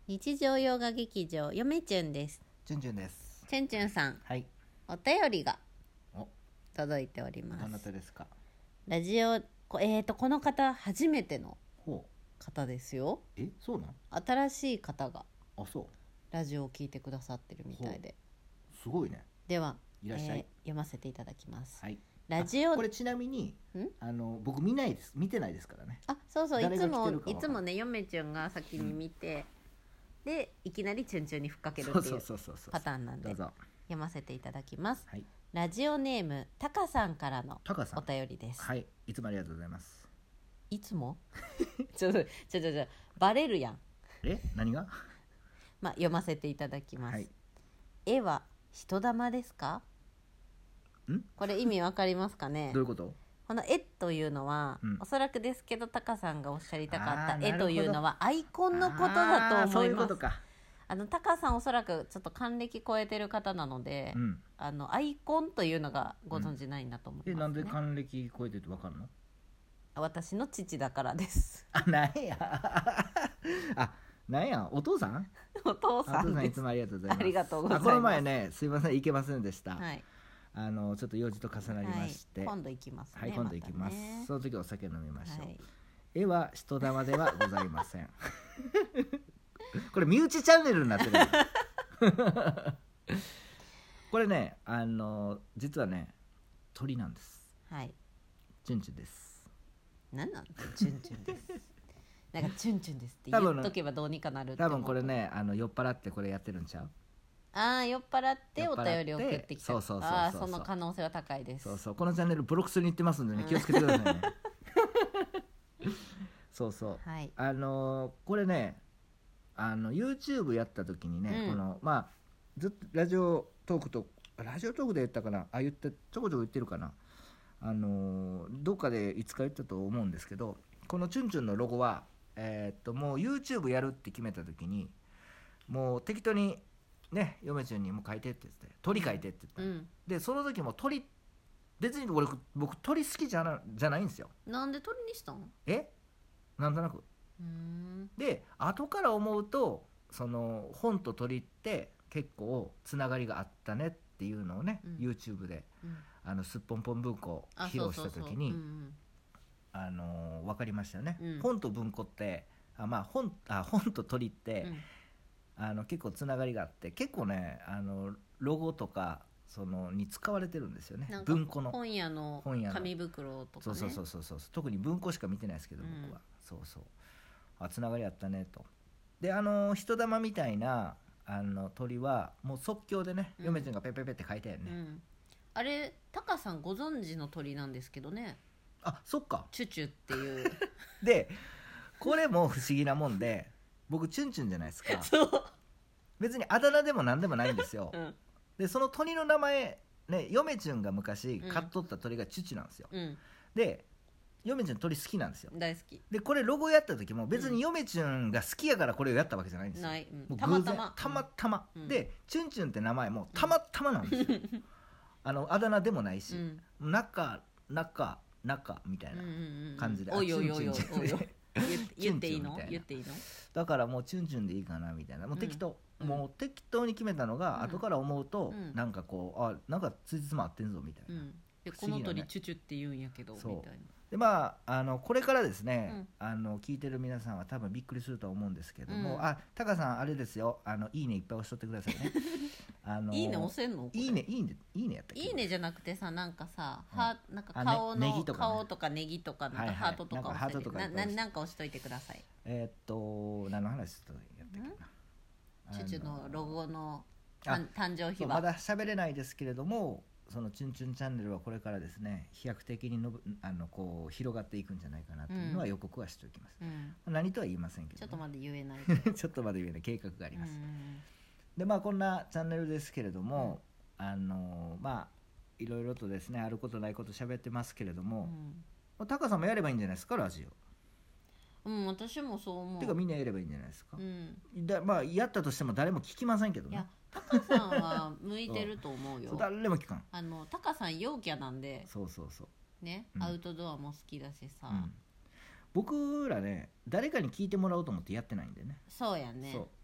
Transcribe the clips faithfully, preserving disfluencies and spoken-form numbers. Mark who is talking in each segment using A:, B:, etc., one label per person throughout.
A: 日常洋画劇場よめちゅんです。
B: ちゅんちゅんです。
A: ちゅんちゅんさん、
B: はい、
A: お便りが
B: お
A: 届いております。
B: どなたですか？
A: ラジオこえーとこの方初めての
B: ほ
A: 方ですよ。
B: う、え、そうなん？
A: 新しい方が
B: あ、そう。
A: ラジオを聞いてくださってるみたいで、
B: すごいね。
A: では、
B: いらっしゃい。
A: えー読ませていただきます。
B: はい。
A: ラジオ
B: これちなみに
A: ん
B: あの僕見ないです。見てないですからね。
A: あ、そうそう、い
B: 誰が来
A: つも
B: てるかわかんない
A: いつもねよめちゅんが先に見て、でいきなりチュンチュンにふっかけるっていう
B: そうそうそうそう。
A: パターンなんで
B: どうぞ。
A: 読ませていただきます。
B: はい。
A: ラジオネームタカさんからのお
B: タカさん。
A: 便りです。
B: はい。いつもありがとうございます。
A: いつもちょっとちょちょちょバレるやん。
B: え、何が？
A: まあ読ませていただきます。
B: はい。
A: 絵は人玉ですか？
B: ん？
A: これ意味わかりますかね？
B: どういうこと？
A: この絵というのは、
B: うん
A: おそらくですけどタカさんがおっしゃりたかっ
B: あー
A: た絵というのはアイコンのことだと
B: あーそう
A: 思います。
B: いうことか。
A: あのタカさんおそらくちょっと還暦超えてる方なので、
B: うん。
A: あのアイコンというのがご存じないんだと思います、ね
B: え、なんで還暦超えてってわかるの？
A: 私の父だからです。
B: あ、なんや。あ、なんや、お父さん？
A: お父
B: お
A: さんです。
B: 父さんいつもありがとうございます。
A: ありがとうございます
B: あ、この前ね、すいません、行けませんでした。
A: はい、
B: あのちょっと用事と重なりまして、
A: はい、今度行きますね。
B: はい、今度行きます、
A: たね、
B: その時お酒飲みましょう、
A: はい、
B: 絵は人玉ではございませんこれ身内チャンネルになってるこれね、あの実はね鳥なんです。
A: はい、
B: チュンチュンです。
A: なんなんチュンチュンですなんかチュンチュンですって言っとけばどうにかなるって
B: 多
A: 思う。
B: 分これね、あの酔っ払ってこれやってるんちゃう？
A: ああ、酔っ払ってお便りを送ってきた。
B: そうそうそうそうそう、
A: ああ、その可能性は高いです。
B: そうそう、このチャンネルブロックするに行ってますんでね、気をつけてくださいねそうそう、
A: はい、
B: あのーこれね、あの YouTube やった時にね、
A: うん、
B: このまあずっとラジオトークとラジオトークで言ったかな、あ、言ってちょこちょこ言ってるかな、あのーどっかでいつか言ったと思うんですけど、このチュンチュンのロゴはえーっともう YouTube やるって決めた時にもう適当にね、嫁ちゃんにも書いてって言って鳥書いてって言った、
A: うん、
B: でその時も鳥別に俺僕鳥好きじゃなじゃないんですよ。
A: なんで鳥にしたん？
B: え、なんとなく
A: うーん、
B: で後から思うとその本と鳥って結構つながりがあったねっていうのをね、
A: うん、
B: YouTube で、
A: うん、
B: あのすっぽんぽん文庫を
A: あ、
B: 披露した時に
A: そうそうそう、うん
B: あの分かりましたよね、
A: うん、
B: 本と文庫ってあ、まあ、本, あ本と鳥って、
A: うん、
B: あの結構つながりがあって結構ね、あのロゴとかそのに使われてるんですよね。
A: なんか
B: 文庫の
A: 本屋の
B: 本屋の
A: 紙袋とかね。
B: そうそうそうそうそう、特に文庫しか見てないですけど、
A: うん
B: 僕はそうそう、あ、つながりあったねと。で、あの人玉みたいなあの鳥はもう即興でね、
A: うん
B: 嫁ちゃんがペペペって書いたよね、
A: うん、あれタカさんご存知の鳥なんですけどね、
B: あ、そっか。
A: チュチュっていう
B: でこれも不思議なもんで僕チュンチュンじゃないですか。
A: そう、
B: 別にあだ名でも何でもないんですよ、
A: うん、
B: でその鳥の名前ね、嫁ちゃんが昔
A: うん
B: 飼っとった鳥がチュチュなんですよ、
A: うん、
B: で嫁ちゃん鳥好きなんですよ。
A: 大好き。
B: でこれロゴやった時も別に嫁ちゃんが好きやからこれをやったわけじゃないんですよ、
A: ない、うん、
B: もう
A: たま
B: 偶然
A: たま
B: たまたま、
A: うん、
B: でチュンチュンって名前もたまたまなんですよ、あのあだ名でもないし、
A: うん、
B: 中中中みたいな感じで、
A: うんうんうん、おいおいおいおい
B: チュンチュンチュンチュン
A: 言っていいの？
B: チュンチュンみたいな
A: 言っていいの？
B: だからもうチュンチュンでいいかなみたいな、もう適当、
A: うん
B: もう適当に決めたのが、
A: うん
B: 後から思うと、
A: うん
B: なんかこう、あ、なんかついつま合ってんぞみたいな、
A: うん、で
B: 不思議なね
A: この鳥チュチュって言うんやけどみたいな。
B: でまあ、あのこれからですね、
A: うん、
B: あの聞いてる皆さんは多分びっくりすると思うんですけども、
A: うん、
B: あ、タカさんあれですよ、あのいいねいっぱい押しとってくださいねあの
A: いいね押せんの？
B: いいねいいねいいねやったっけ？
A: いいねじゃなくてさ、なんかさ、
B: うん、
A: はなんか顔の、
B: ね、ネギとかね、
A: 顔とかネギとかなんかハートとか押して、はいはい、な, な, なんか押しといてください。
B: えー、っと何の話ちょっとやったっけな、
A: チュチュのロゴの誕生日は
B: まだ喋れないですけれども、そのチュンチュンチャンネルはこれからですね飛躍的にのぶあのこう広がっていくんじゃないかなというのは予告はしておきます、うん、何とは言いませんけど、ね、
A: ちょっとまだ言えない
B: ちょっとまだ言えない計画があります、
A: うん、
B: でまあこんなチャンネルですけれども、うん、あのまあいろいろとですねあることないこと喋ってますけれども、うん、タカさんもやればいいんじゃないですかラジオ。
A: うん、私もそう思う。
B: てかみんなやればいいんじゃないですか、
A: うん、
B: だまあやったとしても誰も聞きませんけどね。
A: いやタカさんは向いてると思うよ
B: 誰も聞かん。
A: あのタカさん陽キャなんで、
B: そうそうそう
A: ね、うん、アウトドアも好きだしさ、
B: うん、僕らね誰かに聞いてもらおうと思ってやってないんでね。
A: そうやね。
B: そう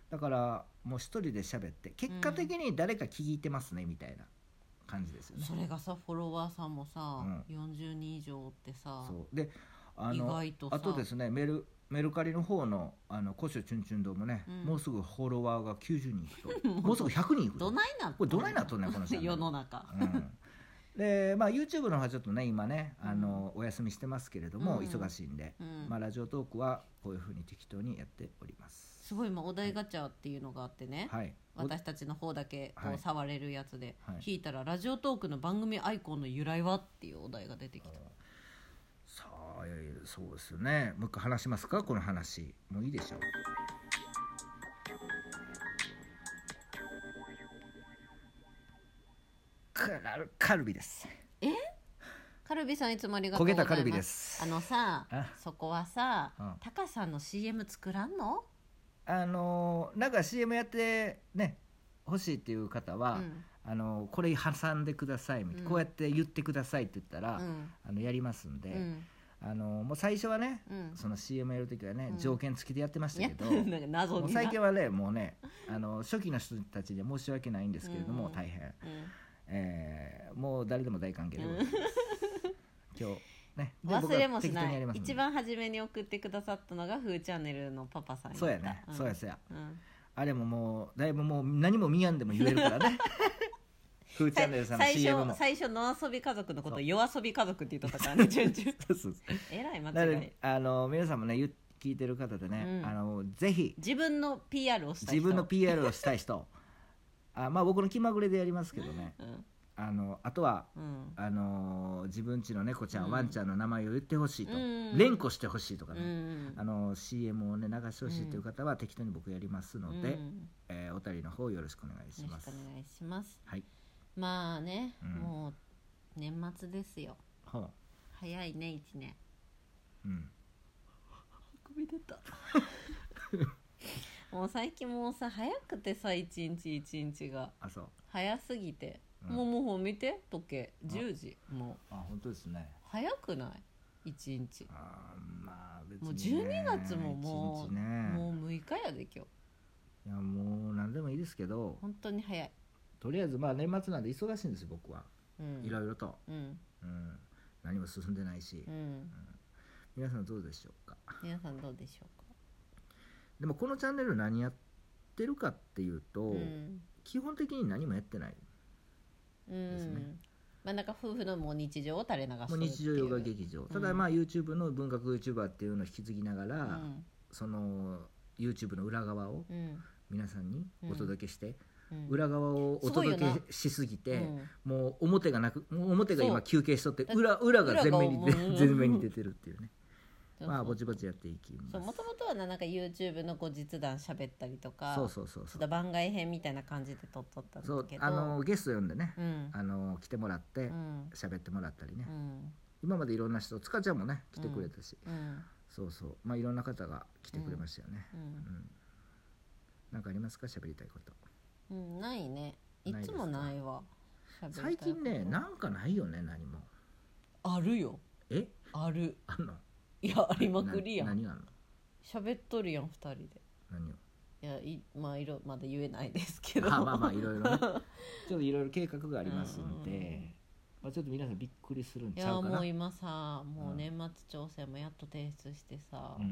B: だからもう一人で喋って結果的に誰か聞いてますねみたいな感じですよね、
A: それがさフォロワーさんもさ、
B: うん、
A: よんじゅうにん以上ってさ、
B: そうであの
A: 意外とさ
B: あとですねメルメルカリの方のあの古書チュンチュン堂もね、うん、もうすぐフォロワーがきゅうじゅうにんいくともうすぐひゃくにんいくと
A: どないなっと
B: これどないなっとんねんこの人
A: 世の中、
B: うんでまあ、YouTube の方はちょっとね今ねあの、うん、お休みしてますけれども、うん、忙しいんで、うんまあ、ラジオトークはこういうふうに適当にやっております。
A: すごい今お題ガチャっていうのがあってね、はい、私たちの方だけこう触れるやつで、はい、引いたらラジオトークの番組アイコンの由来はっていうお題が出てきた。
B: さあそうですよね。もう一回話しますかこの話。もういいでしょう。カルビです。
A: えカルビさんいつもありがとうございます。焦げたカルビです。あのさそこはさ、うん、タカさんの シーエム 作らんの？
B: あのなんか シーエム やってね欲しいっていう方は、うん、あのこれ挟んでくださいみたいな、うん、こうやって言ってくださいって言ったら、うん、あのやりますんで、うん、あのもう最初はね、うん、その シーエム やるときはね、うん、条件付きでやってましたけど、なんか謎にもう最近はねもうねあの初期の人たちには申し訳ないんですけれども、うん、大変、うんえー、もう誰でも大歓迎でございます、うん、今日ね、
A: 忘れもしない。一番初めに送ってくださったのがフーチャンネルのパパさんやった。
B: そうやね、うん、そうやそうや、うん、あれももうだいぶもう何も見やんでも言えるからねフーチャンネルさんの シーエム も
A: 最初の遊び家族のこと夜遊び家族って言っとったからね順々えらい間違い。
B: あの皆さんもね聞いてる方でね、うん、あのぜひ
A: 自分の ピーアール をしたい人
B: 自分の ピーアール をしたい人あまあ僕の気まぐれでやりますけどね、うんあのあとは、うん、あの自分家の猫ちゃん、うん、ワンちゃんの名前を言ってほしいと、うん、連呼してほしいとかね、うん、あの シーエム を、ね、流してほしいという方は、うん、適当に僕やりますので、うんえー、お便りの方よろしくお願いします。
A: よろしくお願いします、
B: はい、
A: まあね、うん、もう年末ですよ、はあ、早いねいちねん、うん、首出たもう最近もうさ早くてさ一日一日が
B: あそう
A: 早すぎて、うん、もうもう見て時計じゅうじも
B: うあ本当ですね
A: 早くない一日
B: あまあ別に、ね、
A: もうじゅうにがつももう、ね、もうむいかやで今日
B: いやもう何でもいいですけど
A: 本当に早い
B: とりあえずまあ年末なんで忙しいんですよ僕は、うん、いろいろと、うんうん、何も進んでないし、うんうん、皆さんどうでしょうか
A: 皆さんどうでしょうか
B: でもこのチャンネル何やってるかっていうと、うん、基本的に何もやってないですね、うん、
A: まあなんか夫婦のもう日常を垂れ流すっていう
B: 日常ヨガ劇場、ただまあ YouTube の文学 YouTuber っていうのを引き継ぎながら、うん、その YouTube の裏側を皆さんにお届けして、うん、裏側をお届けしすぎて、うん、もう表がなくもう表が今休憩しとって裏、裏が全面に全面に出てるっていうねまあぼちぼちやっていきます。
A: もともとはなんか YouTube の後日談喋ったりとか
B: そうそうそうそう
A: 番外編みたいな感じで撮っとったんですけど
B: そうあのゲスト呼んでね、うん、あの来てもらって喋ってもらったりね、うん、今までいろんな人塚ちゃんもね来てくれたし、うん、そうそうまあいろんな方が来てくれましたよね、うんうん、なんかありますか喋りたいこと、
A: うん、ないねいつもないわ
B: 最近ねなんかないよね何も
A: あるよ
B: え
A: ある
B: あんの
A: いやありまくりやん
B: 何があんの
A: 喋っとるやんふたりで
B: 何を
A: いやいまあいろまだ言えないですけど
B: あまあまあいろいろねちょっといろいろ計画がありますんで、うんうんまあ、ちょっと皆さんびっくりするんちゃうかな。
A: いやもう今さもう年末調整もやっと提出してさ、うん、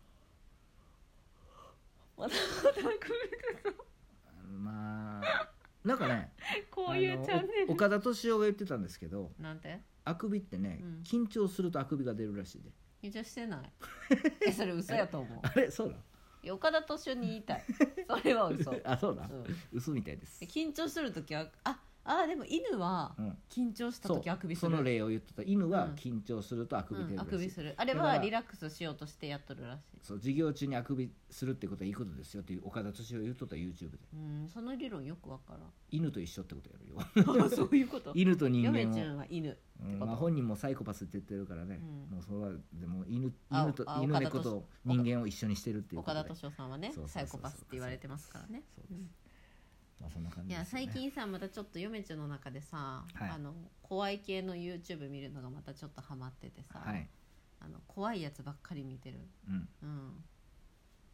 A: まだまだ首でさ
B: まあなんかね
A: こういうチャンネル
B: 岡田敏夫が言ってたんですけど
A: なんて
B: あくびってね、うん、緊張するとあくびが出るらしいで。
A: 緊張してないえそれ嘘やと思う
B: あれそうな
A: の岡田敏夫に言いたいそれは嘘
B: あそうだ、うん、嘘みたいです。
A: 緊張するときはああでも犬は緊張したときあくびする、
B: うん、その例を言ってた犬は緊張するとあくび出るらしい、うん、
A: あくびするあれはリラックスしようとしてやっとるらしい。
B: そう授業中にあくびするってことはいいことですよっていう岡田敏夫言っとった YouTube で。
A: うんその理論よくわからん。
B: 犬と一緒ってことやる
A: よそういうこと
B: 犬と人間を
A: 嫁ちゃんは犬
B: うんまあ、本人もサイコパスって言ってるからね、うん、もうそれはでも 犬, 犬と犬猫と人間を一緒にしてるっていうことで
A: 岡田敏夫さんはねサイコパスって言われてますからね。そうです、うん
B: まあ、そんな感じですね。
A: いや最近さまたちょっと嫁ちゃんの中でさ、はい、あの怖い系の YouTube 見るのがまたちょっとハマっててさ、はい、あの怖いやつばっかり見てる、うんうん、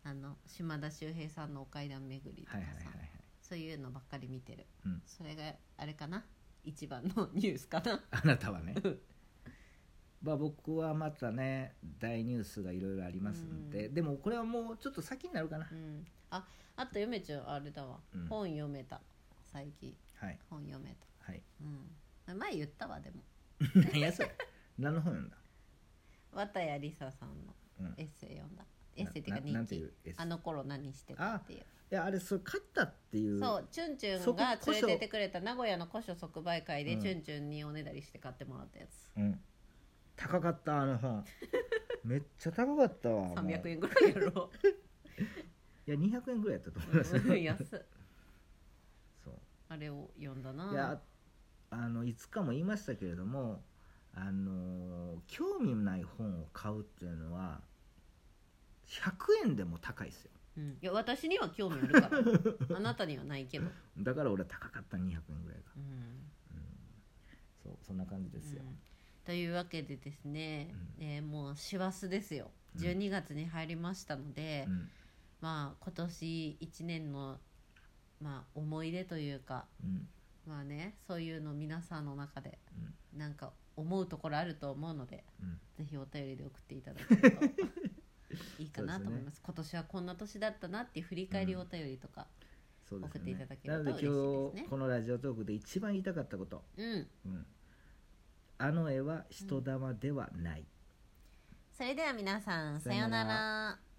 A: あの島田秀平さんのお階段巡りとかさ、
B: はいはいはいはい、
A: そういうのばっかり見てる、
B: うん、
A: それがあれかな、一番のニュースかな。
B: あなたはねまあ僕はまたね大ニュースがいろいろありますんで、うん、でもこれはもうちょっと先になるかな、
A: うん、ああと嫁ちゃんあれだわ、うん、本読めた最近、
B: はい、
A: 本読めた、
B: はい、
A: うん、前言ったわでも
B: 何やそれ何の本読んだ？
A: 綿谷りささんのエッセイ読んだ、うん、エッセイっていうか日記、あの頃何してたっていう。
B: いやあれそれ買ったっていう、
A: そうチュンチュンが連れてってくれた名古屋の古書即売会で、うん、チュンチュンにおねだりして買ってもらったやつ、
B: うん、高かったあの本めっちゃ高かったわ
A: さんびゃくえんぐらいやろ
B: いやにひゃくえんぐらいやったと思います、
A: うん、安い
B: そう
A: あれを読んだな。
B: いやあのいつかも言いましたけれども、あの興味ない本を買うっていうのはひゃくえんでも高いですよ、
A: うん、いや私には興味あるからあなたにはないけど
B: だから俺は高かったにひゃくえんぐらいが、
A: うんうん、
B: そうそんな感じですよ、うん、
A: というわけでですね、うんえー、もう師走ですよ、じゅうにがつに入りましたので、うん、まあ今年いちねんの、まあ、思い出というか、うんまあね、そういうの皆さんの中でなんか思うところあると思うので、うん、ぜひお便りで送っていただけるといいかなと思います。今年はこんな年だったなっていう振り返りお便りとか送っていただけると嬉しいですね。
B: なので今日このラジオトークで一番言いたかったこと、うんうん、あの絵は人玉ではない、うん、
A: それでは皆さんさようなら。